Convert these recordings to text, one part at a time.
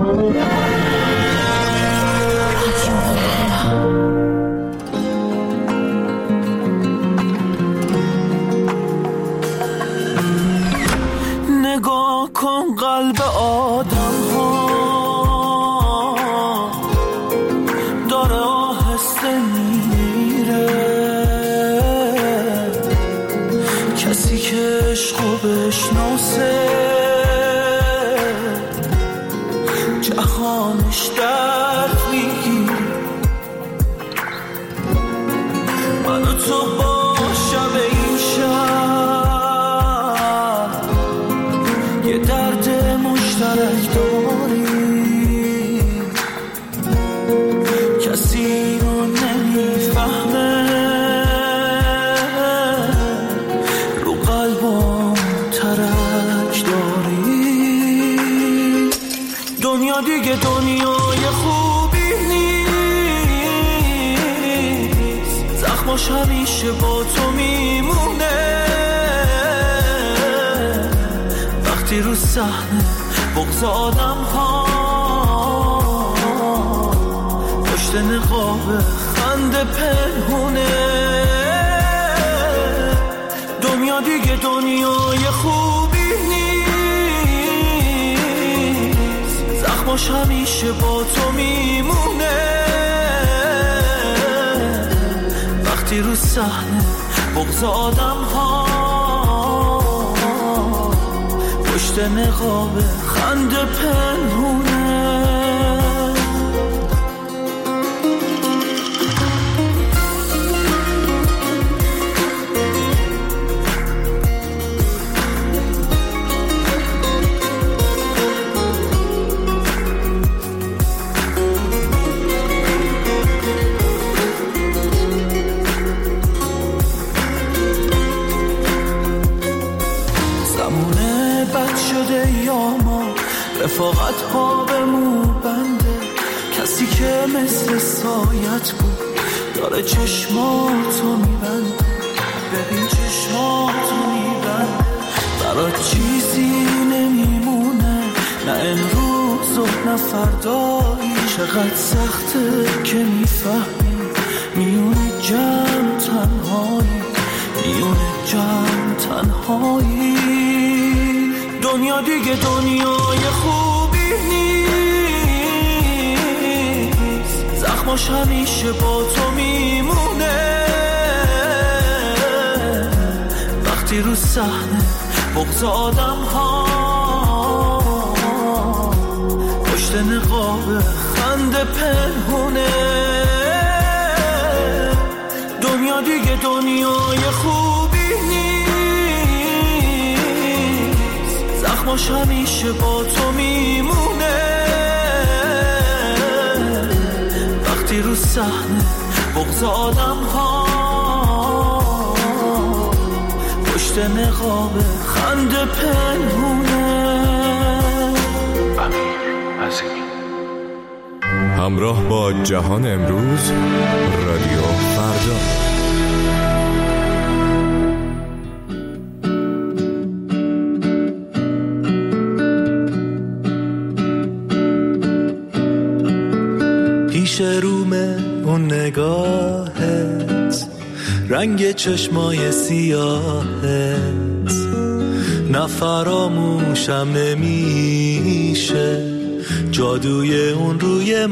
نگاه کن قلب آدم ها داره آهسته میره، کسی که عشقو بشناسه جهانش درد میگیره. من و تو با شب این شب یه درد مشترک داریم، کسی رو نمیفهمه، رو قلبم ترک داریم. دنیا دیگه دنیای خوبی نیست، زخماش همیشه با تو میمونه. وقتی رو صحنه بغض آدم ها پشت نقاب خنده پنهونه. دنیا دیگه دنیای خوبی نیست، زخماش همیشه با تو میمونه. وقتی رو صحنه بغض آدم ها پشت نقاب خنده پنهونه. رفاقت ها به مو بنده، کسی که مثل سایت بود داره چشماتو میبنده. ببین چشماتو میبنده، برات چیزی نمیمونه، نه امروز و نه فردایی. چقدر سخته که میفهمی میونه جمع تنهایی، میونه جمع تنهایی. دنیا دیگه دنیای خوبی نیست، زخماش همیشه با تو میمونه. وقتی رو صحنه بغض آدم ها پشت نقاب خنده پنهونه. دنیا دیگه دنیای خوبی زخماش همیشه با تو میمونه. وقتی رو صحنه بغض آدم ها پشت نقاب خنده پنهونه. همراه با جهان امروز، رادیو فردا. پیش رومه اون نگاهت، رنگ چشمای سیاهت، نفراموشم نمیشه جادوی اون روی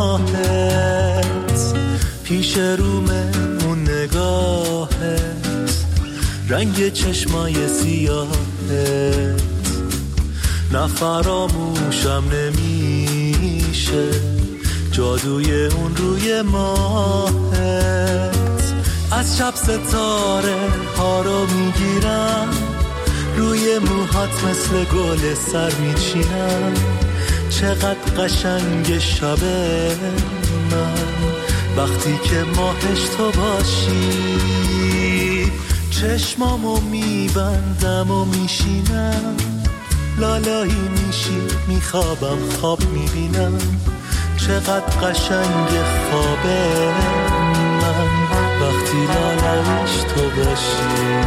ماهت. پیش رومه اون نگاهت، رنگ چشمای سیاهت، نفراموشم نمیشه جادوی اون روی ماهت. از شب ستاره ها رو میگیرم، روی موهات مثل گل سر میچینم. چقدر قشنگ شبه من وقتی که ماهش تو باشی. چشمامو میبندم و میشینم، لالایی میشی میخوابم خواب میبینم. چقدر قشنگ خوابه من وقتی لالایش تو باشی.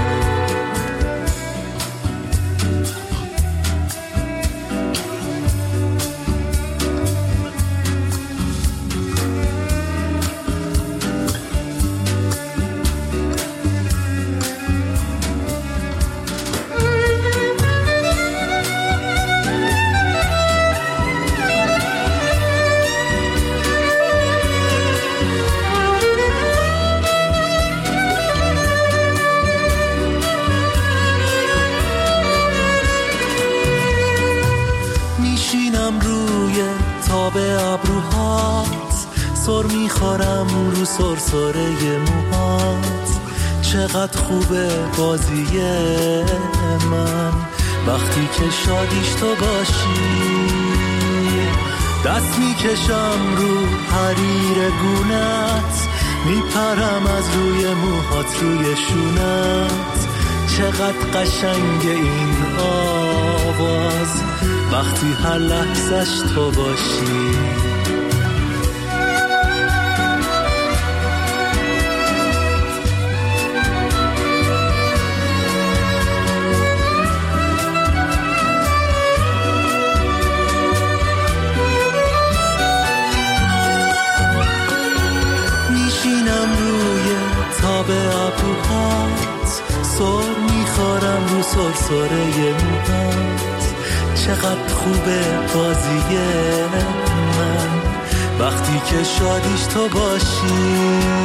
روی تاب ابروهات، سر میخورم رو سرسره موهات. چقدر خوبه بازی من وقتی که شادیش تو باشی. دست میکشم رو حریر گونت، میپرم از روی موهات روی شونت. چقدر قشنگ این آواز وقتی هر لحظش تو باشی. تاب ابروهات، سر میخورم رو سرسره موهات. چقدر خوبه بازی من وقتی که شادیش تو باشی.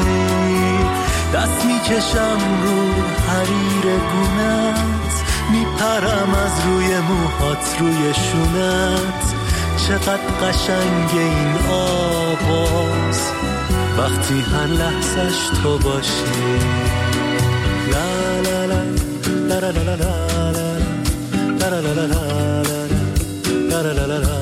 دست میکشم رو حریر گونت، میپرم از روی موهات روی شونت. چقدر قشنگ این آواز وقتی هر لحظش تو باشی. لا لا لا لا لا لا لا لا لا لا لا لا لا لا لا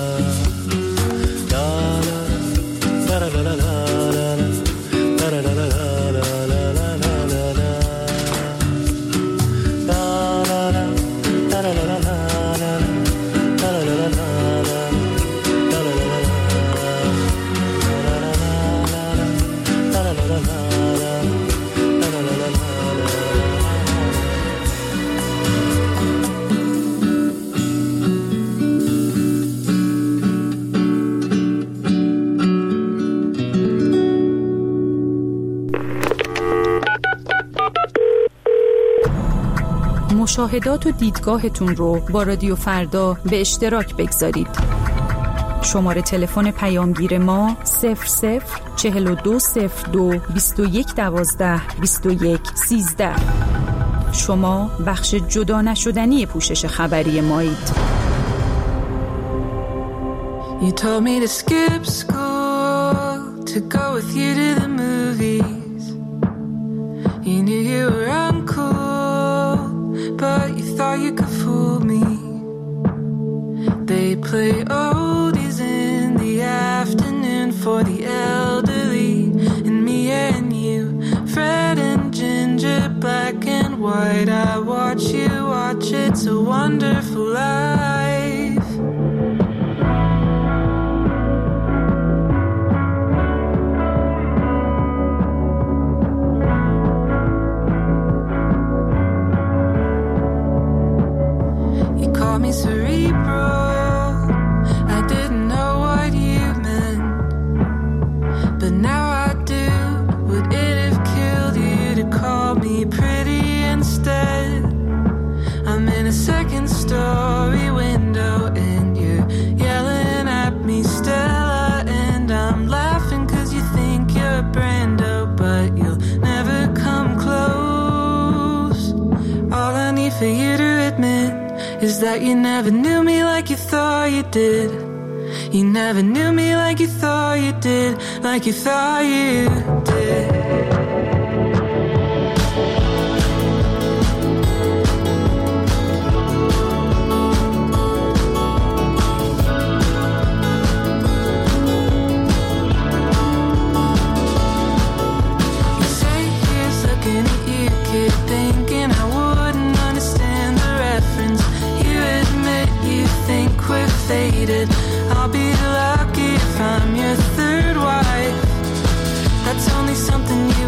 مشاهدات و دیدگاهتون رو با رادیو فردا به اشتراک بگذارید. شماره تلفن پیامگیر ما 004202 2112 2113. شما بخش جدا نشدنی پوشش خبری مایید. You told me to skip school to go with you to the movies. You knew you were uncool, but you thought you could fool me. They play oldies in the afternoon for the elderly, and me and you, Fred and Ginger, black and white. I watch you watch, it's a wonderful life. Me cerebral, I didn't know what you meant, but now I do. Would it have killed you to call me pretty instead? I'm in a second story window and you're yelling at me, Stella, and I'm laughing cause you think you're Brando, but you'll never come close. All I need for you to admit is that you never knew me like you thought you did. You never knew me like you thought you did, like you thought you did. You say he's looking at you, kid, thinking I wouldn't understand the reference. You think we're faded. I'll be lucky if I'm your third wife. That's only something you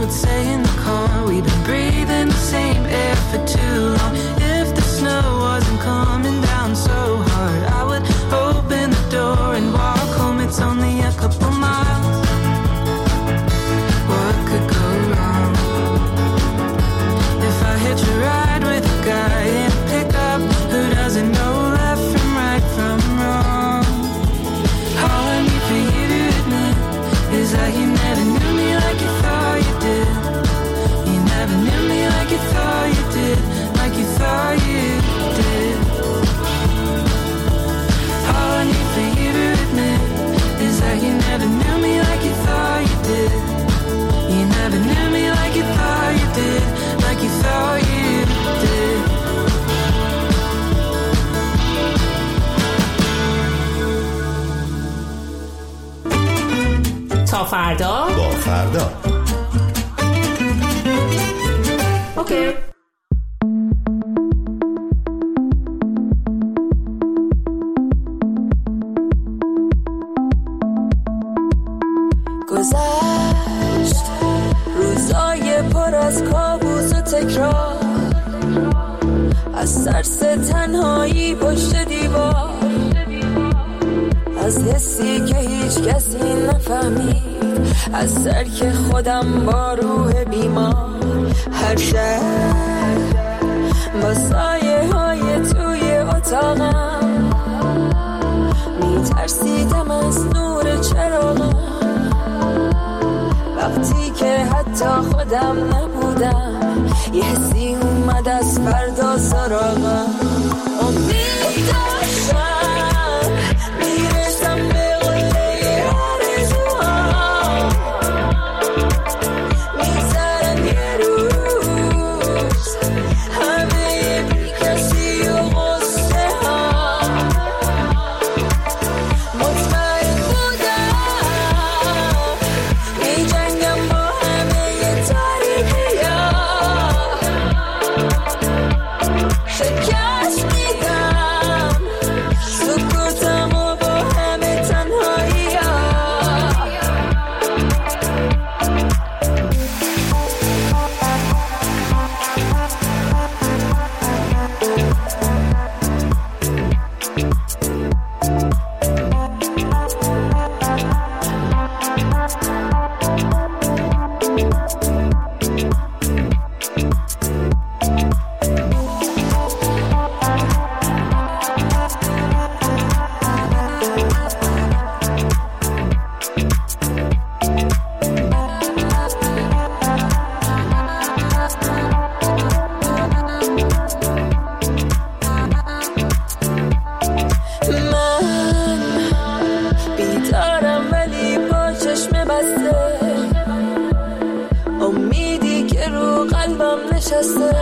تا فردا با فردا. اوکی. گذشت روزای پر از کابوس و تکرار، از ترس تنهایی پشت دیوار، از حسی که هیچ کسی نفهمید، از ترک خودم با روح بیمار. هر شب با سایه های توی اتاقم میترسیدم از نور چراغم، وقتی که حتی خودم نبودم یه حسی اومد از فردا سراغم. امید داشتم میرسم به قله آرزوام، میذارم یه روز همه بی کسی و غصه ها. مطمئن بودم میجنگم با همه تاریکی ها، شکست میدم سکوتم و با همه تنهایی ها. من بیدارم ولی با چشم بسته، امیدی که رو قلبم نشسته.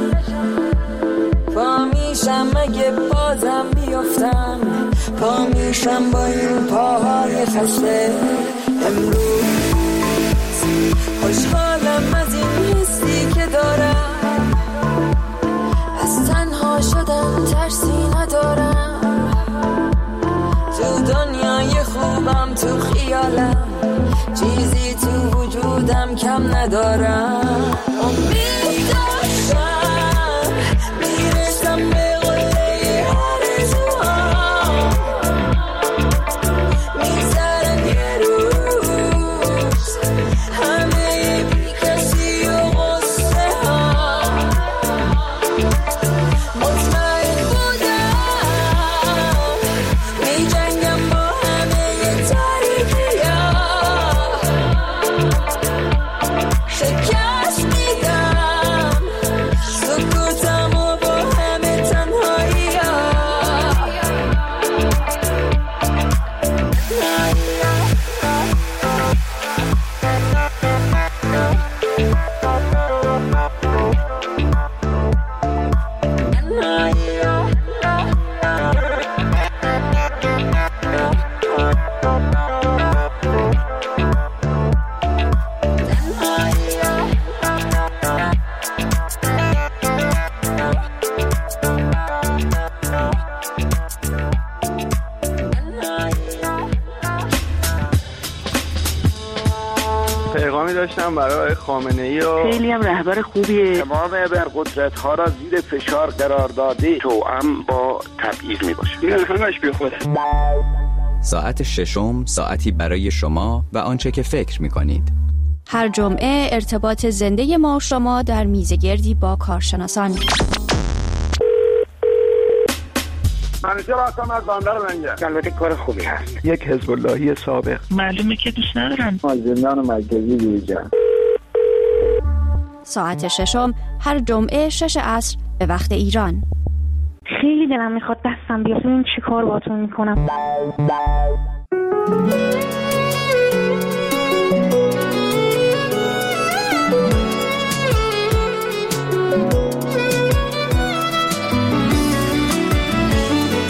پا میشم اگه بازم بیفتم، پا میشم با این پاهای خسته. امروز خوشحالم از این حسی که دارم، از تنها شدن ترسی ندارم. تو دنیای خوبم تو خیالم، چیزی تو وجودم کم ندارم. امید داشتم میرسم به قله آرزوام، میذارم یه روز همه بی کسی و غصه ها. مطمئن بودم میجنگم با همه تاریکی ها، شکست میدم سکوتم و با همه تنهایی ها. پیغامی داشتم برای خامنه‌ای و خیلی هم رهبر خوبیه. تمام ابرقدرت‌ها را زیر فشار قرار داده، توأم با تبعیض میباشه. این همش بی خوده. ساعت ششم، ساعتی برای شما و آنچه که فکر می‌کنید. هر جمعه ارتباط زنده ما و شما در میزگردی با کارشناسان. منیژه راستم از بندر منجه. البته کار خوبی هست. یک حزب اللهی سابق. معلومه که دوست ندارن. زندان مرکزی بیرجن. ساعت ششم هر جمعه 6 عصر به وقت ایران. خیلی دلم میخواد دستم بیاد ببین چی کار باهاتون میکنم.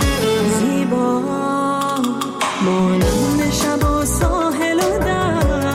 زیبا مانند شب و ساحل و در،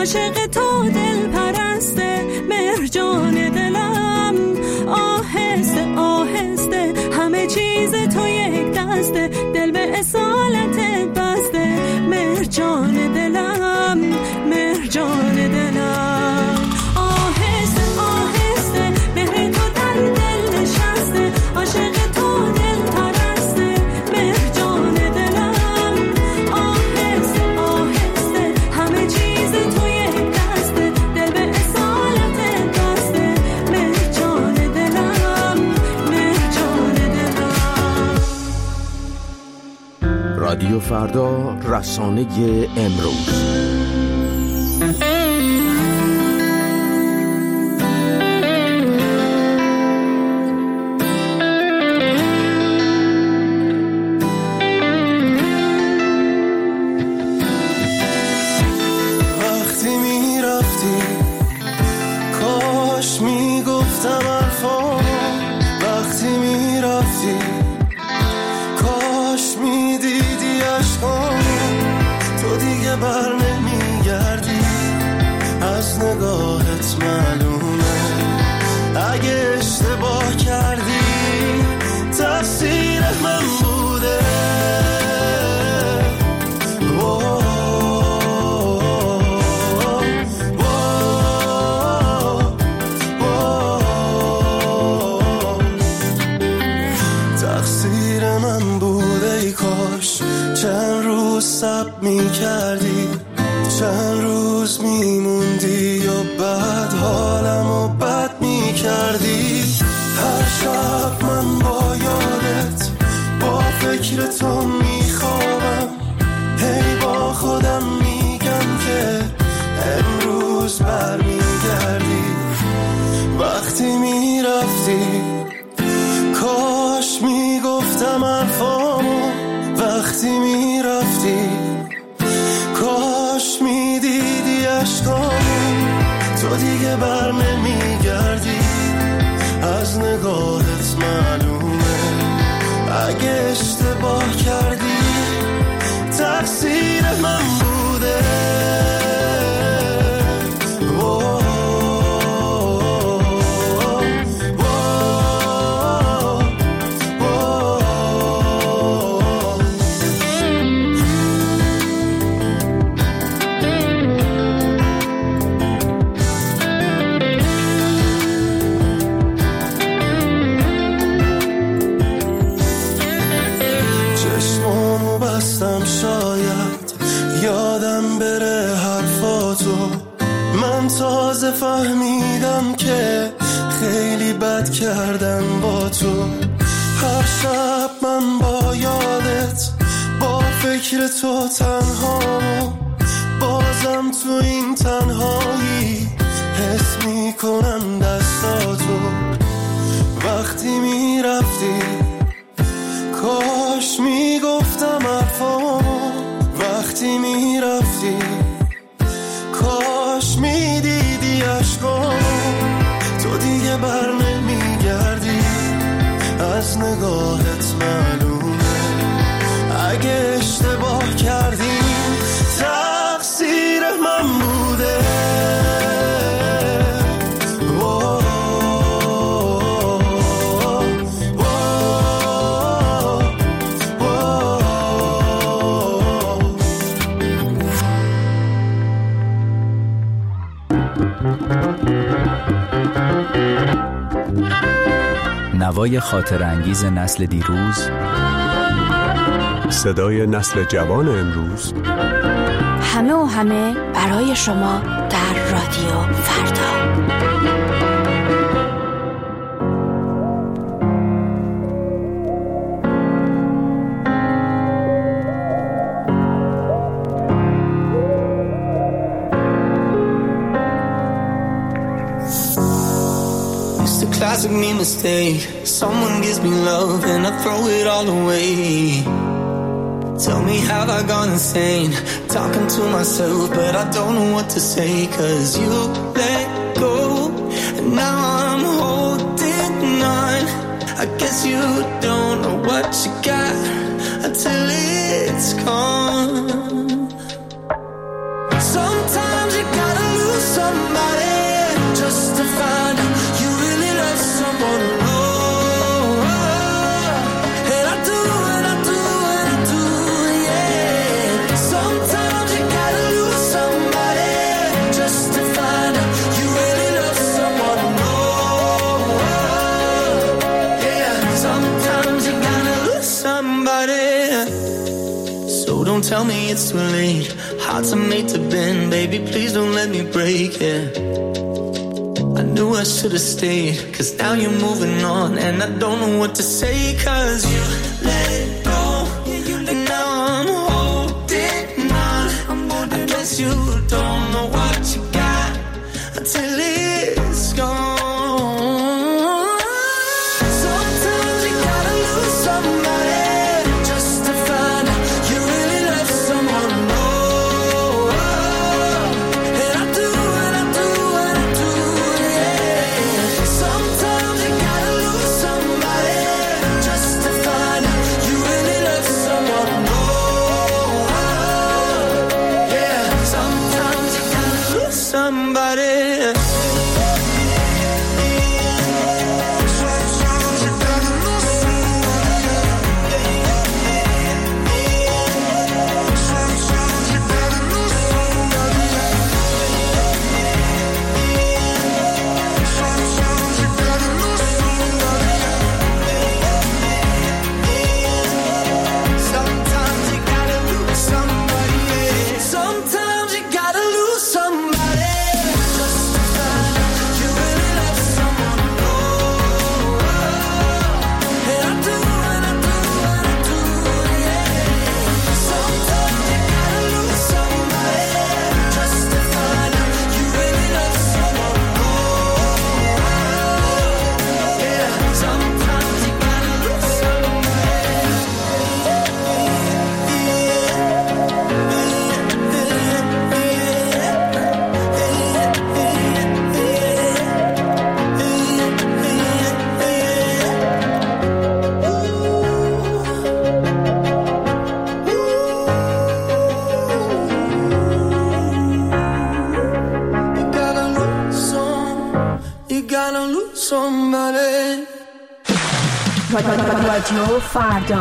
عاشق تو دل پرسته مرجان دلم، آهسته آهسته همه چیز تو یک دسته، دل به اصالت بسته مرجان دلم، مرجان دلم، آهسته آهسته مهر تو در دل نشسته، عاشق تو دل پرسته مرجان دلم، آهسته آهسته همه چیز تو یک دسته، دل به اصالت بسته مرجان دلم، مرجان دلم. رادیو فردا، رسانه امروز. بر نمیگردی، از نگاهت معلومه اگه اشتباه کردی تقصیر من بوده. تقصیر من بوده، ای کاش چند روز صبر می‌کردی، چند روز میموندی و بعد حالمو بد می‌کردی. هر شب من با یادت با فکر تو میخوابم، هی با خودم میگم که امروز برمیگردی. وقتی میرفتی کاش میگفتم حرفامو، وقتی میرفتی کاش میدیدی عشقامو، تو دیگه بر نمیگردی، از نگاهت معلومه اگه اشتباه کردی تقصیر من بوده. تازه فهمیدم که خیلی بد کردم با تو. هر شب من با یادت با فکر تو تنهامو، بازم تو این تنهایی حس میکنم دستاتو. وقتی میرفتی کاش میگفتم حرفامو، وقتی میرفتی کاش میدیدی عشقامو، تو دیگه بر نمیگردی، از نگاهت معلومه اگه اشتباه کردیم تقصیر من بوده. نوای خاطر انگیز نسل دیروز، صدای نسل جوان امروز، همه و همه برای شما در رادیو فردا. Classic me mistake. Someone gives me love and I throw it all away. Tell me, have I gone insane? Talking to myself, but I don't know what to say. 'Cause you let go and now I'm holding on. I guess you don't know what you got until it's gone. Sometimes you gotta just to find out you really love someone. And I do, yeah. Sometimes you gotta lose somebody just to find out you really love someone. Yeah, sometimes you gotta lose somebody. So don't tell me it's too late. Hearts are made to bend, baby, please don't let me break it. I knew I should've stayed, cause now you're moving on, and I don't know what to say, cause you let it go, and now I'm holding on. I guess you don't know what you got until it's gone. Sometimes you gotta lose somebody just to find out you really love someone. And I do, yeah. Sometimes you gotta lose somebody just to find out you really love someone. Yeah, sometimes you gotta lose somebody. Sometimes you gotta lose somebody. Sometimes you gotta lose somebody just to find out you really love someone. And I do, yeah. Sometimes you gotta lose somebody just to find out you really love someone. Yeah, sometimes you gotta lose somebody. رادیو فردا.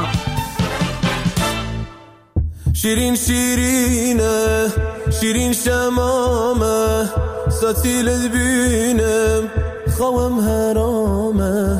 شیرین شیرینه شیرین شمامه ساتیلت بینم خوام حرامه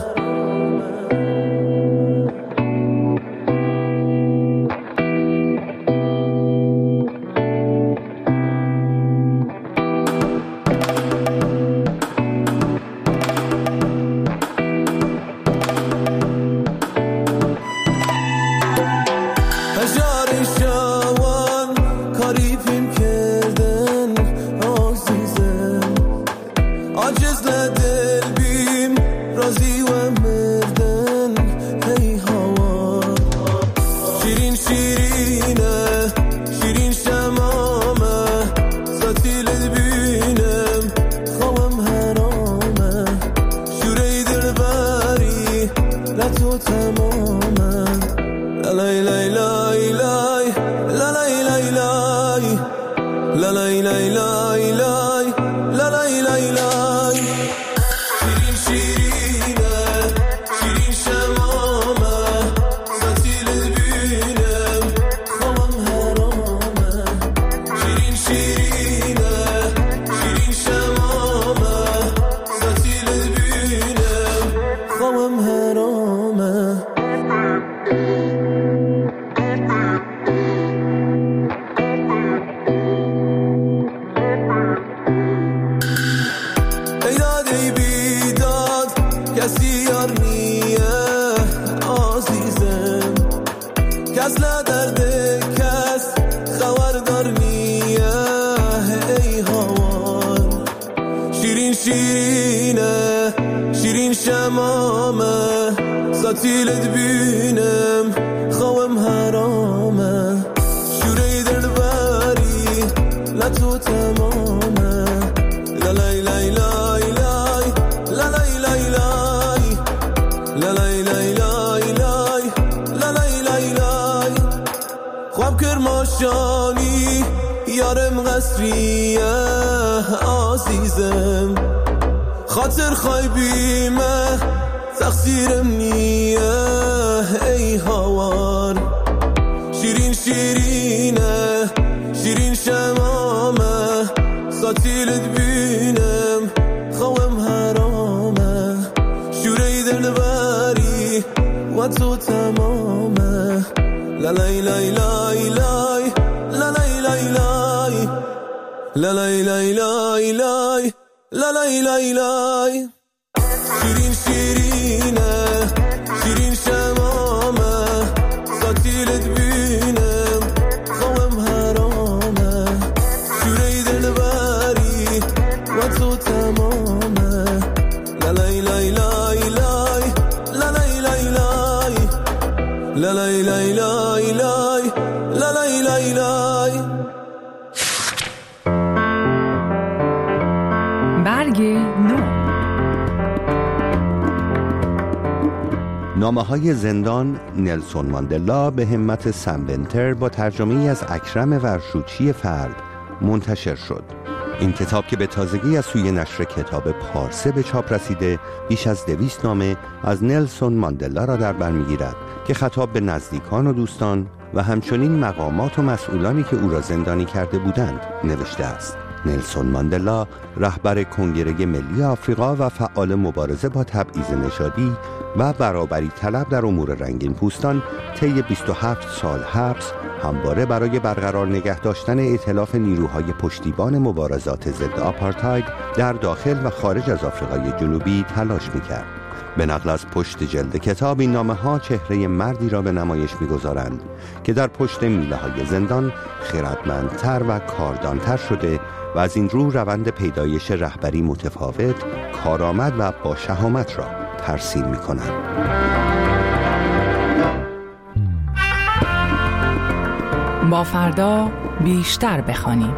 ساتیلت بینم خوام حرامه شوره دلبری لطو تمامه لالای لای لای لای لالای لای لای لالای لای لای لای لالای لای لای خواب کرماشانی یارم قصریه عزیزم خاطر خواهی بیمه تقصیرم نیه ای هوار شیرین شیرینه شیرین شمامه ساتیلت بینم خوام حرامه شوره دل بری و تو تمامه لالای لای لای لای لالای لای لای لالای لای لای لای لالای لای لای شیرین شیرینه شیرین شمامه ساتیلت بینم خوام حرامه شوره دل بری و تو تمامه لالای لای لای لای لالای لای لای لالای لای لای لای لالای لای لای برگ نو. نامه‌های زندان نلسون ماندلا به همت سم بنتر با ترجمه‌ای از اکرم ورشوچی فرد منتشر شد. این کتاب که به تازگی از سوی نشر کتاب پارسه به چاپ رسیده بیش از 200 نامه از نلسون ماندلا را در بر می‌گیرد که خطاب به نزدیکان و دوستان و همچنین مقامات و مسئولانی که او را زندانی کرده بودند نوشته است. نلسون ماندلا رهبر کنگره ملی آفریقا و فعال مبارزه با تبعیض نژادی و برابری طلب در امور رنگین پوستان طی 27 سال حبس همواره برای برقرار نگه داشتن ائتلاف نیروهای پشتیبان مبارزات ضد آپارتاید در داخل و خارج از آفریقای جنوبی تلاش می‌کرد. به نقل از پشت جلد کتاب این نامه‌ها چهره مردی را به نمایش می‌گذارند که در پشت میله‌های زندان خردمندتر و کاردانتر شده و از این رو روند پیدایش رهبری متفاوت، کارآمد و با شهامت را ترسیم می‌کنند. با فردا بیشتر بخوانیم.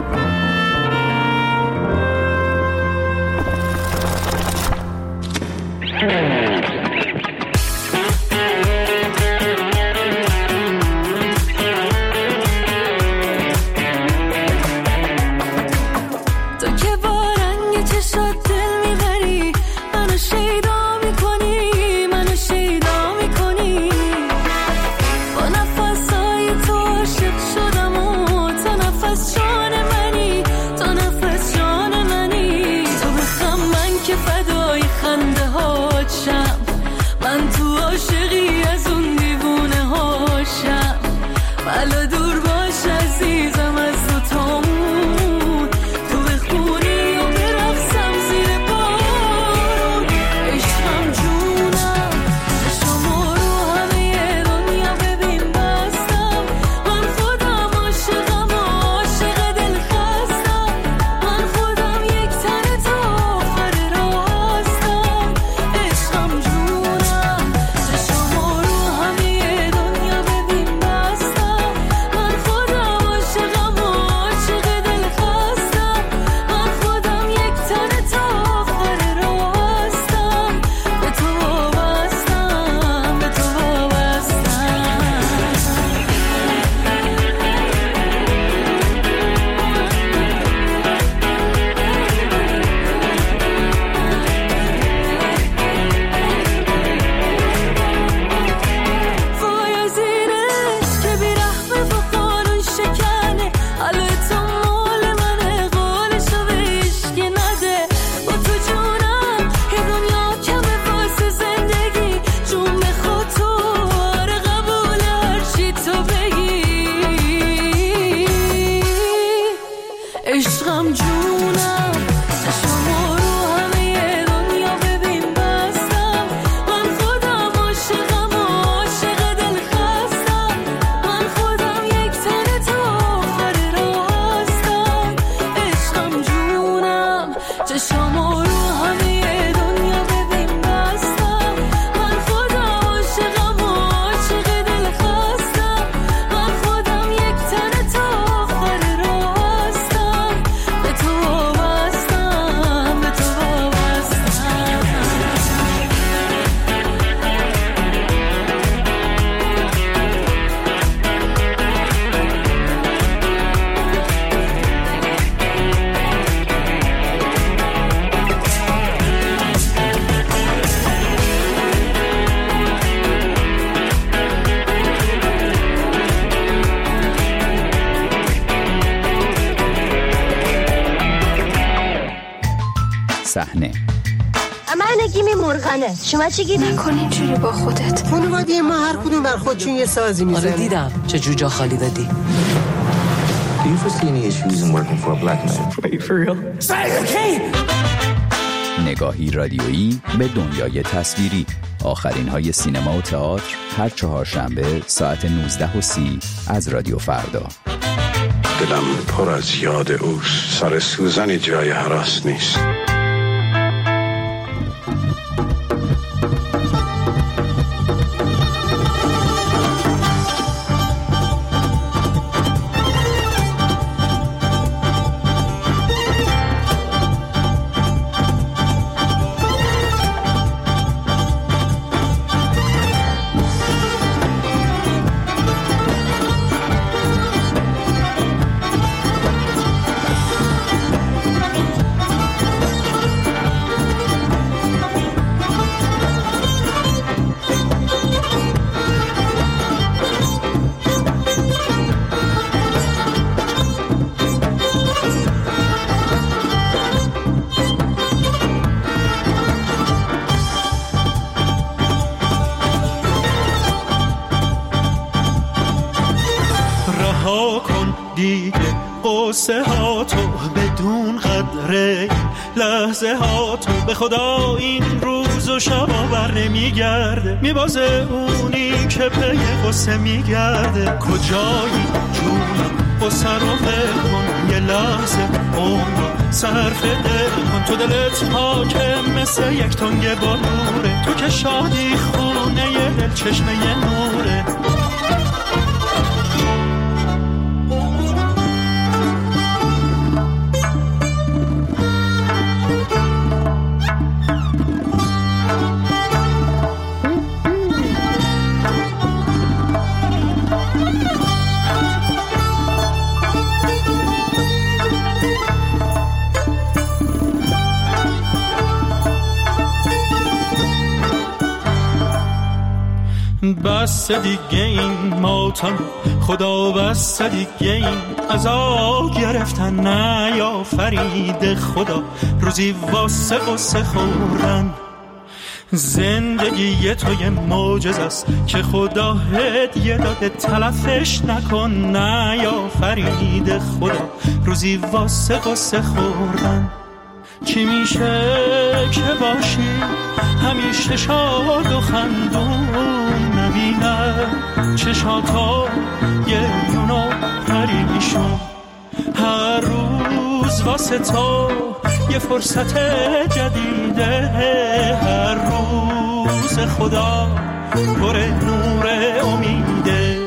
صحنه. من گیمی مرغنه، شما چی گیمی؟ نکن اینجوری با خودت. خانواده ما هر کدوم بر خودشون یه سازی میزنه. آره دیدم چه جوجا خالی دادی. Do you foresee any issues in working for a black man? Are you for real? نگاهی رادیویی به دنیای تصویری. آخرین های سینما و تئاتر هر چهارشنبه ساعت 19:30 از رادیو فردا. دلم پر از یاد اوست، سر سوزنی جای هراس نیست. قصه ها تو بدون قدره، لحظه ها تو به خدا این روز و شبا بر نمیگرده، میبازه اونی که پی قصه میگرده. کجایی جونم قصه رو ول کن، یه لحظه عمر صرف دل کن. تو دلت پاکه مثل یک تنگ بلوره، تو که شادی خونه یه دل چشمه یه نوره. بس دیگه این ماتم خدا، بس دیگه این عذاب گرفتن نیافرید خدا، روزی واسه قصه خوردن. زندگی تو یه معجزه است که خدا هدیه داده، تلفش نکن نیافرید خدا، روزی واسه قصه خوردن. چی میشه که باشی همیشه شاد و خندون، نبینم چشاتا یه یونو پریشون. هر روز واسه تو یه فرصت جدیده، هر روز خدا پر نور امیده.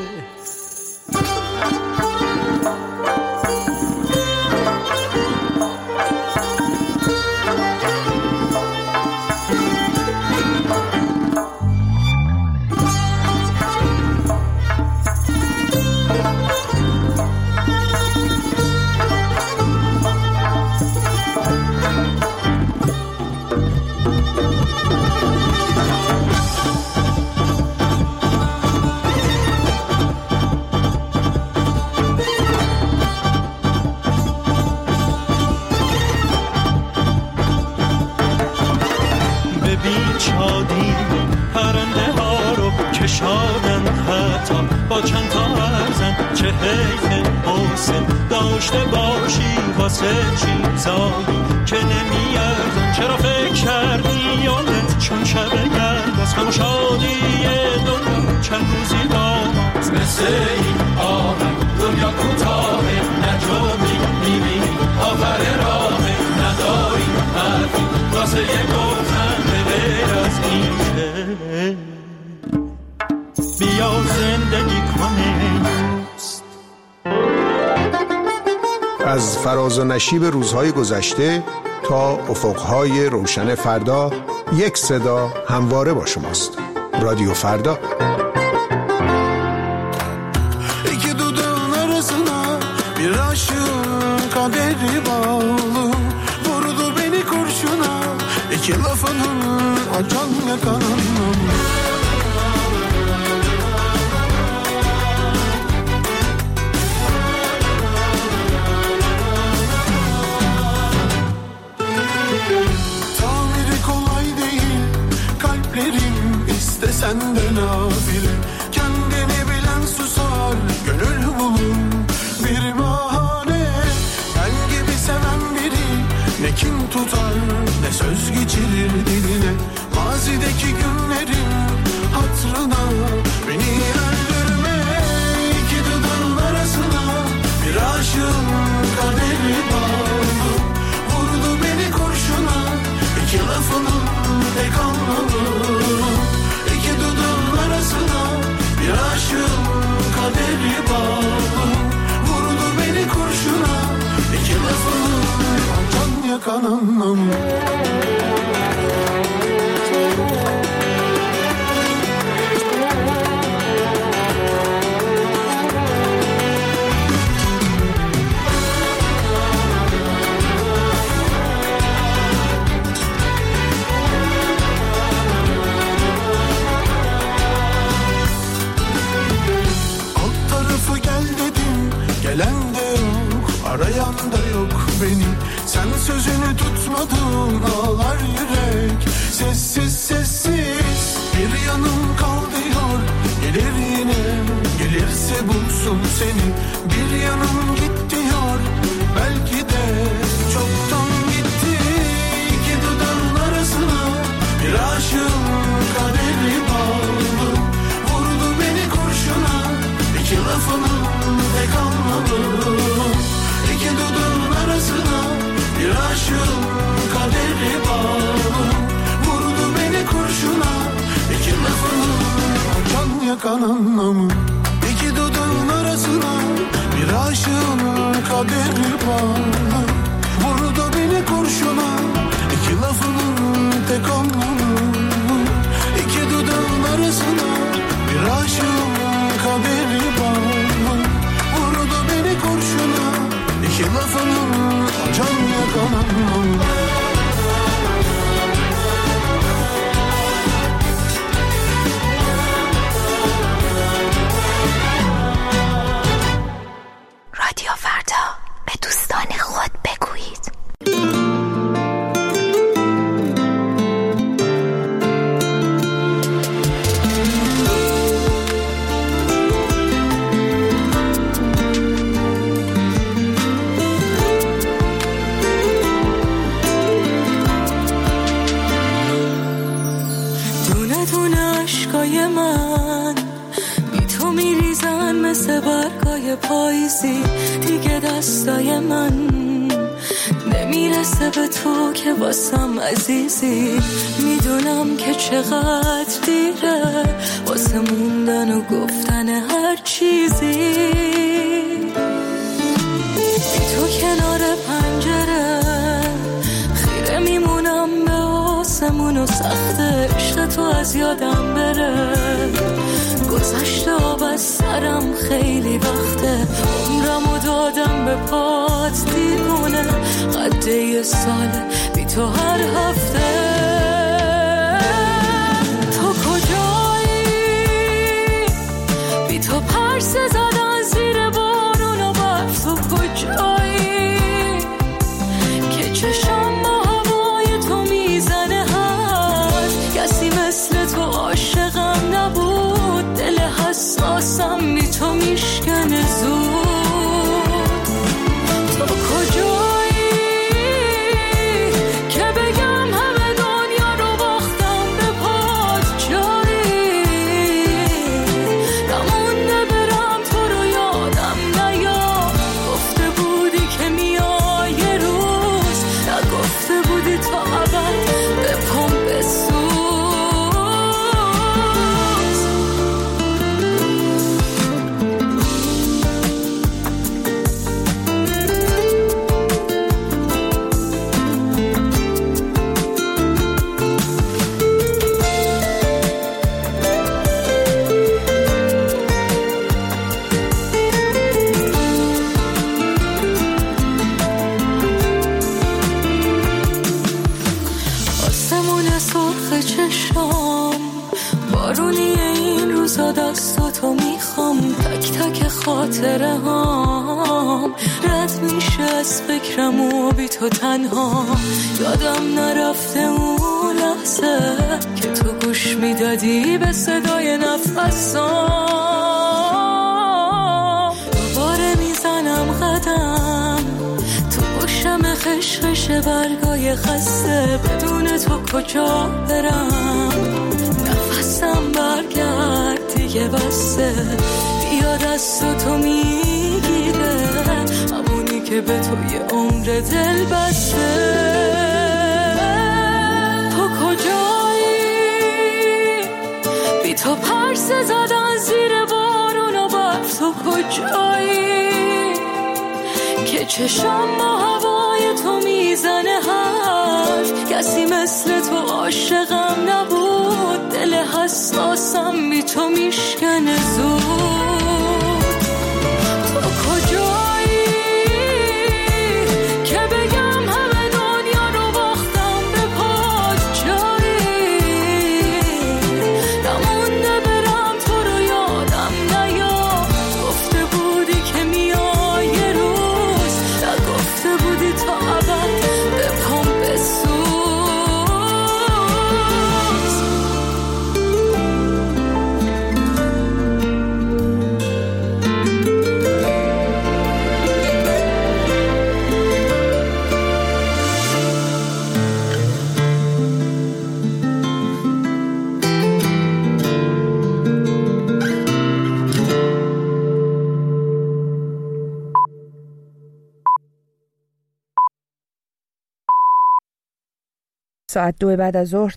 با چند تا ارزن چه حیف حسن داشته باشی واسه چیزایی که نمیارزن. چرا فکر کردی یادت چون شب گرد از همه شادی دنیا چند روزی با ماست. مثل این آهنگ دنیا کوتاه نجومی میبینی آخر راه نداری حرفی واسه یه گفتن به غیر از این بیا زندگی کنه. از فراز و نشیب روزهای گذشته تا افقهای روشن فردا، یک صدا همواره با شماست. رادیو فردا. İki dudağın arasına bir aşığın kaderi bağlı, vurdu beni kurşuna iki lafının acan ve kanım. senden nafile. Kendini bilen susar, gönül bulur bir bahane. Gel gibi seven biri ne kin tutar ne söz geçirir diline. Mazideki günlerin hatırına beni öldürme. İki dudağın arasına bir aşığın kaderi bağlı. Vurdu beni kurşuna iki lafının tek anlamı. İki dudağın arasına bir aşığın kaderi bağlı. Vurdu beni kurşuna iki lafının can yakan anlamı. Gelen de yok, arayan da yok beni. Sen sözünü tutmadın, ağlar yürek. Sessiz sessiz bir yanım kal diyor. Gelir yine, gelirse bulsun seni. Bir yanım git diyor, belki de çoktan gitti. İki dudağın arasına bir aşığın kaderi bağlı. Vurdu beni kurşuna iki lafının tek anlamı. İki dudağın arasına bir aşığın kaderi bağlı. Vurdu beni kurşuna iki lafının can yakan anlamı. İki dudağın arasına bir aşığın kaderi bağlı. Vurdu beni kurşuna iki lafının tek anlamı. İki dudağın arasına bir aşığın kaderi bağlı. Vurdu beni kurşuna iki lafının can yakan anlamı. رادیو فردا به دوستان خود بگویید. دونه دونه عشقای من بی تو میریزن مثل برگای پاییزی. دیگه دستای من نمیرسه به تو که واسم عزیزی. میدونم که چقدر دیره واسه موندن و گفتن هر چیزی. بی تو کنار پنجره خیره میمونم به آسمون و سخت عشق تو از یادم بره. گذشته آب از سرم خیلی وقته. عمرمو دادم به پات دیوونه. قده یه ساله بی تو هر هفته. تو کجایی؟ بی تو پرسه زدن زیر بارون و برف. تو کجایی که چشم با هوای تو میزنه هست. کسی مثل تو عاشقم نبود. دل حساسم بی تو میشکنه زود. تو کجایی که بگم همه دنیا رو باختم به پات. جایی نمونده برم تو رو یادم نیاد. گفته بودی که میای یه روز. نگفته بودی تا ابد به پام بسوز. آسمون سرخ چشام بارونی این روزا دستاتو میخوام. تک تک خاطره هام رد میشه از فکرم و بی تو تنها. یادم نرفته اون لحظه که تو گوش میدی میدادی به صدای نفسام. دوباره میزنم قدم تو پشتم خشخش برگای خسته، بدون تو کجا برم؟ نفسم برگرد دیگه بسته، بیا دست تو میگیره، همونی که به تو یه عمر دل بسته. تو کجایی؟ بی تو پرسه زدن زیر بارون و برف. تو کجایی که چشم با هوای تو میزنه حرف؟ کسی مثل تو عاشقم نبود، دل حساسم بی تو میشکنه زود. تو کجایی که بگم همه دنیا رو باختم به پات؟ جایی نمونده برم تو رو یادم نیاد. گفته بودی که میای یه روز، نگفته بودی تا ابد به پام بسوز. ساعت 2 بعد از ظهر